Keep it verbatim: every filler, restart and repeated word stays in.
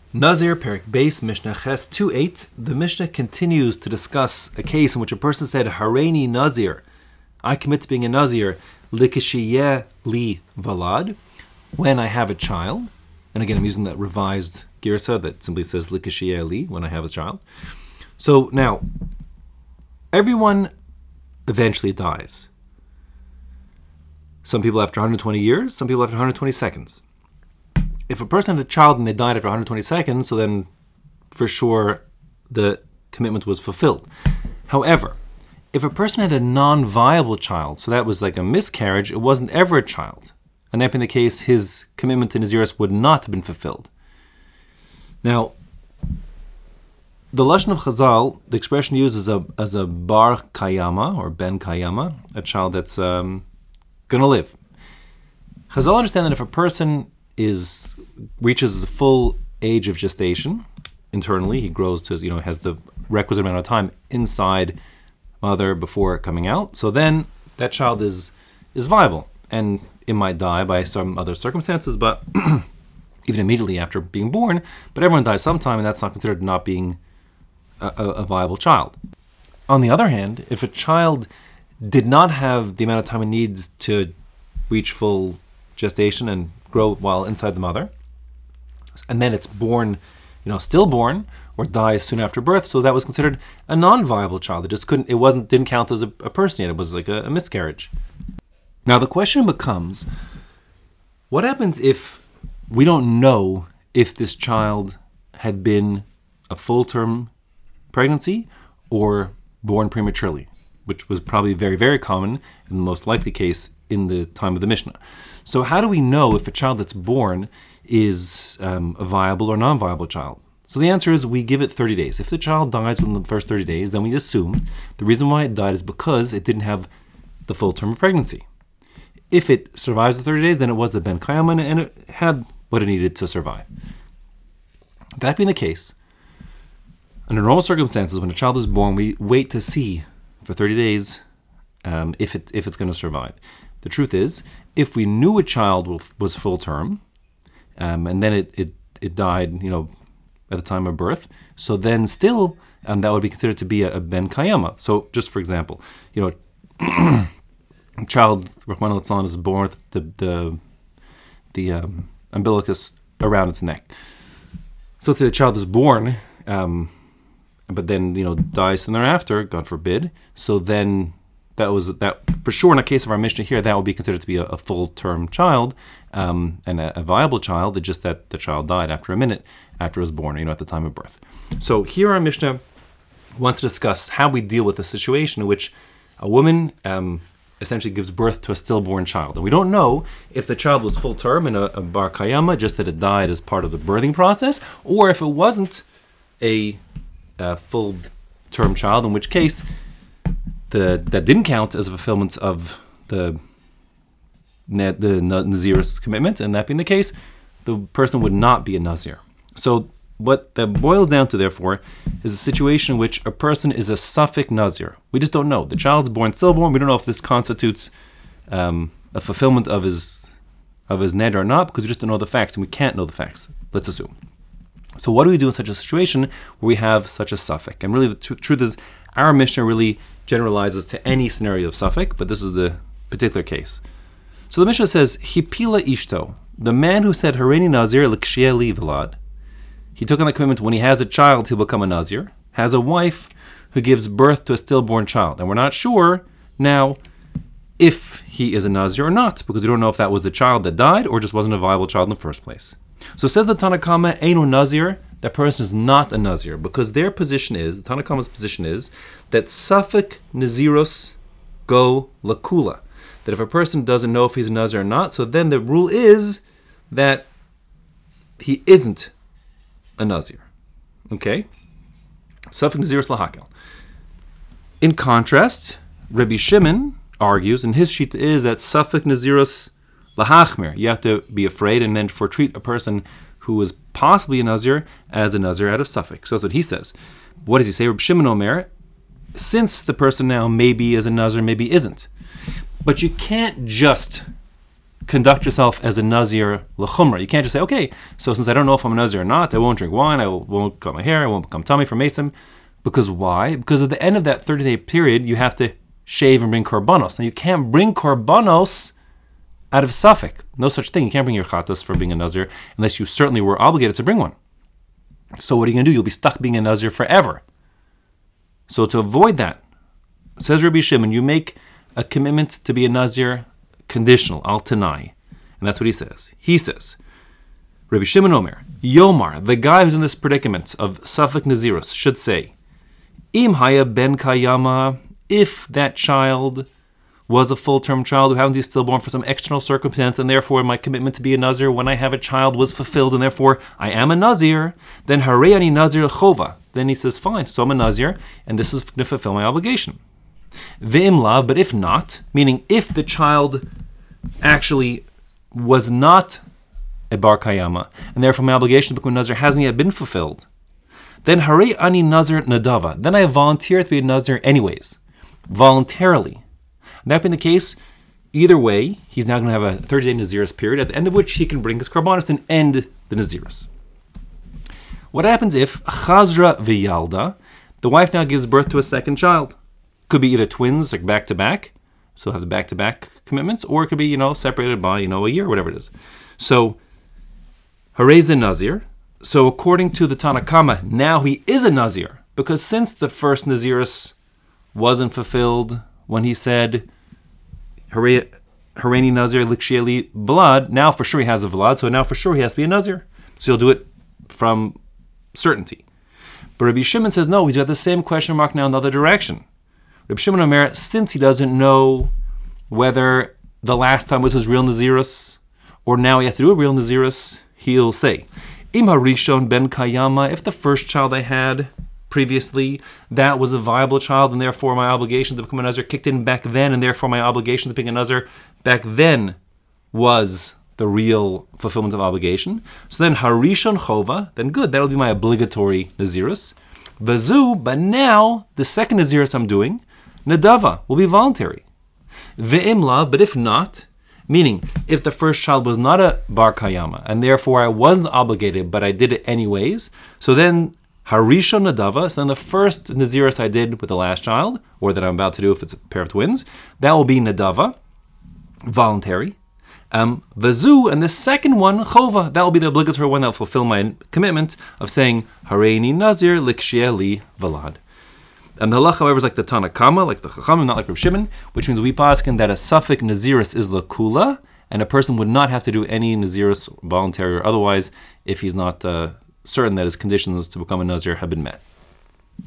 Nazir Perik Beis Mishnah Ches two eight. The Mishnah continues to discuss a case in which a person said, Hareini Nazir, I commit to being a Nazir, likashiyeh li valad, when I have a child. And again, I'm using that revised girsa that simply says likashiyeh li, when I have a child. So now, everyone eventually dies. Some people after one hundred twenty years, some people after one hundred twenty seconds. If a person had a child and they died after one hundred twenty seconds, so then for sure the commitment was fulfilled. However, if a person had a non-viable child, so that was like a miscarriage, it wasn't ever a child, and that being the case, his commitment to Naziris would not have been fulfilled. Now, the Lashon of Chazal, the expression used as a, as a bar kayama, or ben kayama, a child that's um, going to live. Chazal understand that if a person is reaches the full age of gestation internally, he grows to, you know, has the requisite amount of time inside mother before coming out, so then that child is is viable, and it might die by some other circumstances, but even immediately after being born, but everyone dies sometime, and that's not considered not being a, a, a viable child. On the other hand, if a child did not have the amount of time it needs to reach full gestation and grow while inside the mother, and then it's born, you know, stillborn, or dies soon after birth, so that was considered a non-viable child. It just couldn't, it wasn't, didn't count as a, a person yet. It was like a, a miscarriage. Now the question becomes, what happens if we don't know if this child had been a full-term pregnancy or born prematurely, which was probably very, very common in the most likely case in the time of the Mishnah. So how do we know if a child that's born is um, a viable or non-viable child? So the answer is we give it thirty days. If the child dies within the first thirty days, then we assume the reason why it died is because it didn't have the full term of pregnancy. If it survives the thirty days, then it was a ben kayama and it had what it needed to survive. That being the case, under normal circumstances, when a child is born, we wait to see for thirty days um, if it if it's going to survive. The truth is, if we knew a child was full term, um, and then it, it, it died, you know, at the time of birth, so then still um, that would be considered to be a, a ben kayama. So, just for example, you know, a child, Rahman al is born with the the the um, umbilicus around its neck. So, if the child is born, um, but then you know dies soon thereafter, God forbid. So then. That was that for sure in the case of our Mishnah here, that would be considered to be a, a full-term child um, and a, a viable child. It's just that the child died after a minute after it was born, you know, at the time of birth. So here our Mishnah wants to discuss how we deal with a situation in which a woman um, essentially gives birth to a stillborn child, and we don't know if the child was full-term and a, a bar kayama, just that it died as part of the birthing process, or if it wasn't a, a full-term child, in which case. The, that didn't count as a fulfillment of the the Naziris commitment, and that being the case, the person would not be a Nazir. So what that boils down to, therefore, is a situation in which a person is a Safek Nazir. We just don't know. The child's born stillborn. We don't know if this constitutes um, a fulfillment of his of his neder or not, because we just don't know the facts, and we can't know the facts. Let's assume. So what do we do in such a situation where we have such a Safek? And really, the tr- truth is, our Mishnah really generalizes to any scenario of Safek, but this is the particular case. So the Mishnah says, Hipila Ishto, the man who said, Hareini Nazir l'kshiyeh li velad, he took on the commitment when he has a child, he'll become a Nazir, has a wife who gives birth to a stillborn child. And we're not sure now if he is a Nazir or not, because we don't know if that was the child that died or just wasn't a viable child in the first place. So says the Tanna Kama, Eino Nazir, that person is not a Nazir, because their position is, the Tanna Kama's position is, that Safek Naziros go lakula. That if a person doesn't know if he's a Nazir or not, so then the rule is that he isn't a Nazir. Okay? Safek Naziros lahakel. In contrast, Rabbi Shimon argues, and his sheet is that Safek Naziros lahachmir. You have to be afraid and then for treat a person who is possibly a Nazir as a Nazir out of Safek. So that's what he says. What does he say? Rabbi Shimon Omer, since the person now maybe is a Nazir, maybe isn't. But you can't just conduct yourself as a Nazir l'chumra. You can't just say, okay, so since I don't know if I'm a Nazir or not, I won't drink wine, I won't cut my hair, I won't become tummy for Mason. Because why? Because at the end of that thirty-day period, you have to shave and bring korbanos. Now, you can't bring korbanos out of suffix. No such thing. You can't bring your chatas for being a Nazir unless you certainly were obligated to bring one. So what are you going to do? You'll be stuck being a Nazir forever. So to avoid that, says Rabbi Shimon, you make a commitment to be a Nazir conditional, al tanai. And that's what he says. He says, Rabbi Shimon Omer, Yomar, the guy who's in this predicament of suffix Nazirus, should say, Im haya ben kayama, if that child was a full-term child who happened to be stillborn for some external circumstance, and therefore my commitment to be a Nazir when I have a child was fulfilled, and therefore I am a Nazir, then harei ani Nazir chova. Then he says, fine, so I'm a Nazir, and this is to fulfill my obligation. Ve'im lav, but if not, meaning if the child actually was not a bar kayama, and therefore my obligation to become a Nazir hasn't yet been fulfilled, then harei ani Nazir nadava. Then I volunteer to be a Nazir anyways, voluntarily. And that being the case, either way, he's now going to have a thirty-day Nazirus period, at the end of which he can bring his korbanos and end the Nazirus. What happens if chazra v'yalda, the wife now gives birth to a second child? Could be either twins, like back-to-back, so have the back-to-back commitments, or it could be, you know, separated by, you know, a year, or whatever it is. So, harei Nazir. So according to the Tanna Kama, now he is a Nazir, because since the first Nazirus wasn't fulfilled when he said, Hareini Nazir likshieli vlad, now for sure he has a vlad, so now for sure he has to be a Nazir. So he'll do it from certainty. But Rabbi Shimon says, no, he's got the same question mark now in the other direction. Rabbi Shimon Omer, since he doesn't know whether the last time was his real Nazirus, or now he has to do a real Nazirus, he'll say, Im harishon ben kayama, if the first child I had previously, that was a viable child, and therefore my obligation to become a Nazir kicked in back then, and therefore my obligation to become a Nazir back then was the real fulfillment of obligation. So then harishon chova, then good, that'll be my obligatory Nazirus. Vazu, but now the second Nazirus I'm doing, nadava, will be voluntary. Ve'im lav, but if not, meaning if the first child was not a bar kayama, and therefore I wasn't obligated, but I did it anyways, so then harishon nadava, so then the first Nazirus I did with the last child, or that I'm about to do if it's a pair of twins, that will be nadava, voluntary. Um, Vazu, and the second one, chova, that will be the obligatory one that will fulfill my commitment of saying, Hareini Nazir likshieli valad. And the halach, however, is like the Tanna Kama, like the Chachamim, not like Reb Shimon, which means we paskin that a suffix Nazirus is lakula, and a person would not have to do any Nazirus, voluntary or otherwise, if he's not uh, certain that his conditions to become a Nazir have been met.